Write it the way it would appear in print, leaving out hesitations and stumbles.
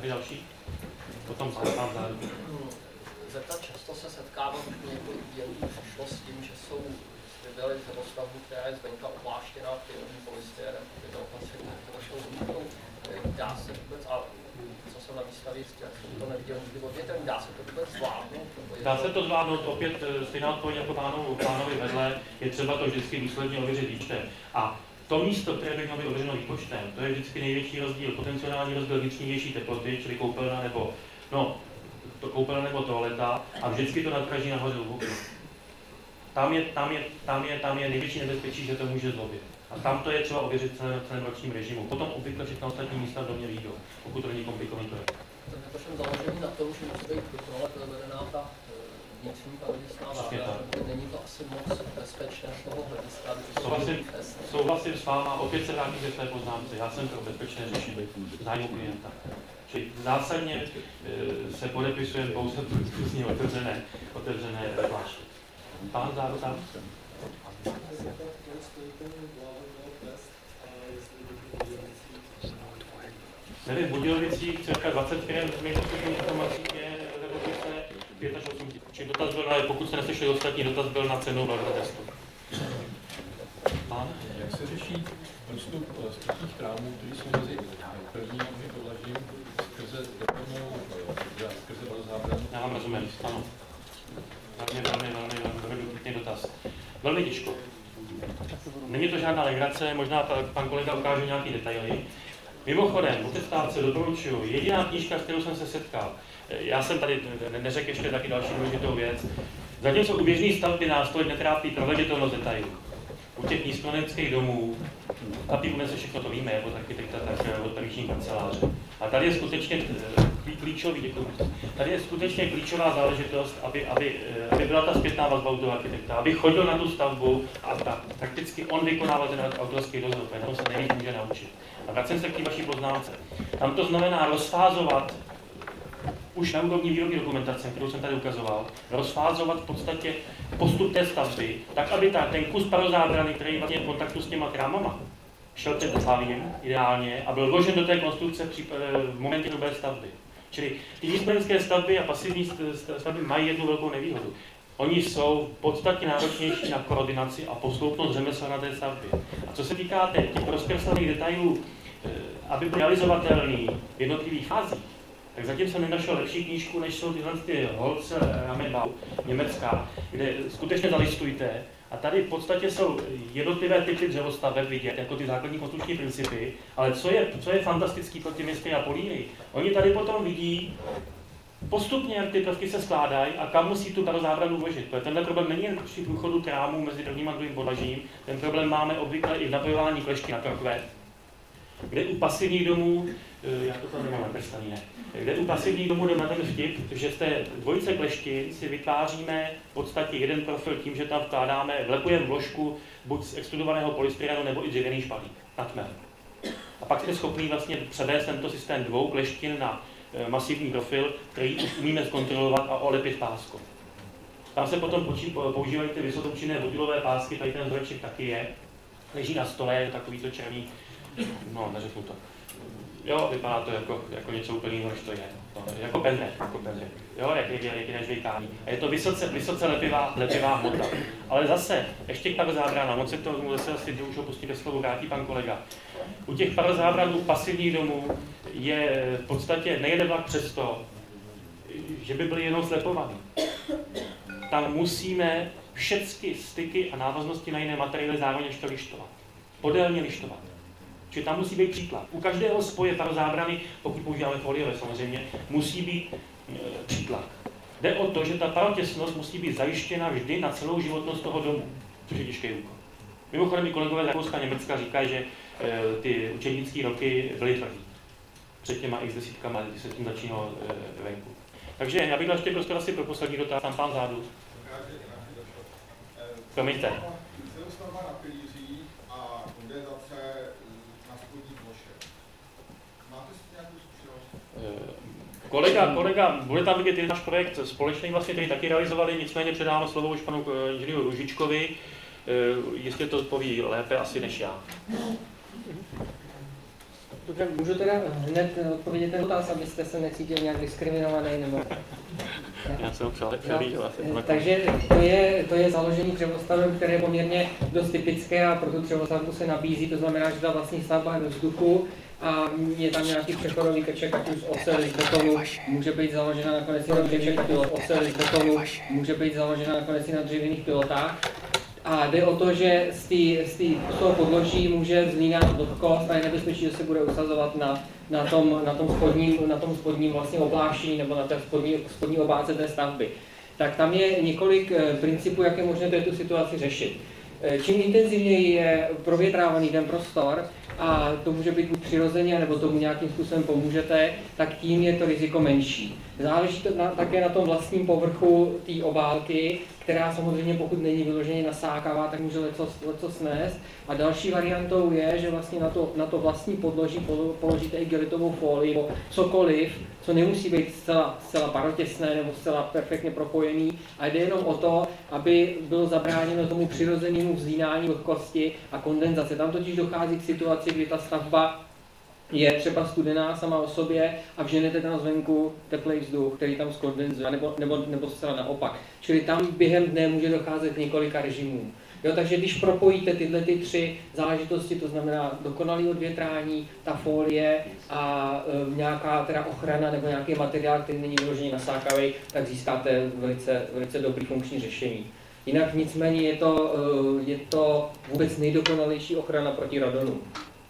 Tady další. Potom pán zároveň. Zeptat, často se setkávám, že několik dílů přišlo s tím, že jsou vydali dřevostavbu, která je zvenka opláštěná finovým polystyrem, tyto opatření vašeho zmínou. Dá se vůbec, a co jsem na výstavě jistě, to neviděl nikdy od větem, dá se to vůbec zvládnout? Dá se to zvládnout, opět stejná odpověď jako pánovi vedle, je třeba to vždycky důsledně ověřit výčtem. A to místo, které by mělo být ověřeno výpočtem, to je vždycky největší rozdíl, potenciální rozdíl vnitřní teploty, čili koupelna nebo toaleta, a vždycky to nadpraží nahoře u boku. Tam je největší nebezpečí, že to může zlobit. A tam to je třeba ověřit v celém ročním režimu. Potom obvykle všechna ostatní místa v domě výjdou, pokud to není komplikovaný projekt. To jsem založený na tom, že musí být kontrola provedená ta vnitřní kalorická váha, není to asi moc bezpečné z toho hlediska. Souhlasím s váma, opět se vrátím ke své poznámce. Já jsem pro bezpečné řešení zájmu klienta. Čili zásadně se podepisujeme pouze přísně otevřené zvláště. Pán Zárota? Nevím, v Budějovicích cirka 20 firm z nejlepších informací je v republice 5 až 8 tisíc. Čili dotaz byl, pokud se nesešli ostatní, dotaz byl na cenu testu. Pán? Jak se řeší vstup z třetích krámů, který jsou mezi prvními podlažím skrze zábranu? Já vám rozumím, ano. Velmi dotaz. Velmi těžko. Není to žádná legrace, možná pan kolega ukáže nějaký detaily. Mimochodem, o přestávce doporučuji, jediná knížka, s kterou jsem se setkal, já jsem tady neřekl ještě taky další důležitou věc. Zatímco u běžné stavby nás tolik netrápí proveditelnost detailů. U těch nízkoneckých domů, papír unese všechno, to víme, jako architekta, tak od permiční kanceláře. A tady je skutečně klíčová záležitost, aby byla ta zpětná vazba u toho architekta, aby chodil na tu stavbu a prakticky on vykonával ten autorský dozor, protože na tom se nejvíc může naučit. A vracím se k té vaší poznámce. Tam to znamená rozfázovat, už na úrovni výrobní dokumentace, kterou jsem tady ukazoval, rozfázovat v podstatě postup té stavby, tak aby ten kus parozábrany, který vlastně v kontaktu s těma krámama, šel před hlavím ideálně a byl vložen do té konstrukce v momentě nové stavby. Čili ty nízkorenské stavby a pasivní stavby mají jednu velkou nevýhodu. Oni jsou podstatně náročnější na koordinaci a posloupnost řemesla na té stavbě. A co se týká těch rozkreslených detailů, aby byl realizovatelný v jednotlivých fázích, tak zatím jsem nenašel lepší knížku, než jsou tyhle Holz Rahmenbau, německá, kde skutečně zalistujte. A tady v podstatě jsou jednotlivé typy dřevostaveb vidět, jako ty základní konstrukční principy, ale co je fantastický pro ty mistry a políry, oni tady potom vidí postupně, jak ty prvky se skládají a kam musí tu parozábranu vložit. Protože tenhle problém není jen při průchodu trámů mezi prvním a druhým podlažím, ten problém máme obvykle i v napojování klešky na krokve, kde u pasivních domů, já to tam nemám nakreslený, ne, kde u pasivních domů jdeme na ten vtip, že z té dvojice kleštin si vytváříme v podstatě jeden profil tím, že tam vkládáme, vlepujeme vložku buď z extrudovaného polystyrenu nebo i dřevěný špalík na tmel. A pak jsme schopni vlastně převést tento systém dvou kleštin na masivní profil, který už umíme zkontrolovat a olepit páskou. Tam se potom používají ty vysokoučinné vodilové pásky, tady ten vzoreček taky je, leží na stole, je takovýto černý, no neřeknu to. Jo, vypadá to jako něco úplně jiného, než to je. Jako pendrek. Jo, jak je nežvejkání. A je to vysoce lepivá hmota. Ale zase, ještě k parozábranám, on se to zase asi už ho pustí ke slovu vrátí pan kolega. U těch parozábranů pasivních domů je v podstatě nejede vlak přesto, že by byly jenom slepovaný. Tam musíme všechny styky a návaznosti na jiné materiály zároveň ještě lištovat. Podélně lištovat. Čili tam musí být příklad. U každého spoje parozábrany, pokud používáme foliové samozřejmě, musí být příklad. Jde o to, že ta parotěsnost musí být zajištěna vždy na celou životnost toho domu, což je těžký úkol. Mimochodem i kolegové z Rakouska a Německa říkají, že ty učednické roky byly tvrdý. Před těma x desítkama, když se tím začínalo venku. Takže já bych dal ještě prostor asi pro poslední dotaz, tam pán zádu. Promiňte. Kolega, bude tam vidět náš projekt společný, vlastně, který taky realizovali, nicméně předávám slovo už panu inženýru Růžičkovi, jestli to odpoví lépe asi než já. Dobře, můžu teda hned odpovědět ten dotaz, abyste se necítil nějak diskriminovaný nebo... Já jsem přál Takže to je založení dřevostavem, které je poměrně dost typické a pro tu dřevostavbu se nabízí, to znamená, že ta vlastní stavba je ve vzduchu a je tam nějaký přechodový krček, ať už z oceli, z betonu, může být založena nakonec i na krček, ať už z oceli, z betonu, může být založena nakonec i na dřevěných pilotách. A jde o to, že z toho podloží může vzlínat vlhkost a je nebezpečí, že se bude usazovat na tom spodním vlastně opláštění nebo na té spodní obálce té stavby. Tak tam je několik principů, jak je možné tu situaci řešit. Čím intenzivněji je provětrávaný ten prostor, a to může být buď přirozeně, nebo tomu nějakým způsobem pomůžete, tak tím je to riziko menší. Záleží to také na tom vlastním povrchu té obálky, která samozřejmě pokud není vyloženě nasákavá, tak může leco snést. A další variantou je, že vlastně na to vlastní podloží položíte i gelitovou folii nebo cokoliv, co nemusí být zcela parotěsné nebo zcela perfektně propojený. A jde jenom o to, aby bylo zabráněno tomu přirozenému vzlínání vlhkosti a kondenzace. Tam totiž dochází k situaci, kdy ta stavba je třeba studená sama o sobě a vženete tam zvenku teplý vzduch, který tam skondenzuje, nebo zcela naopak. Čili tam během dne může docházet k několika režimům. Jo, takže když propojíte tyhle tři záležitosti, to znamená dokonalé odvětrání, ta folie a nějaká teda ochrana nebo nějaký materiál, který není vyloženě nasákavý, tak získáte velice dobrý funkční řešení. Jinak nicméně je to vůbec nejdokonalejší ochrana proti radonu.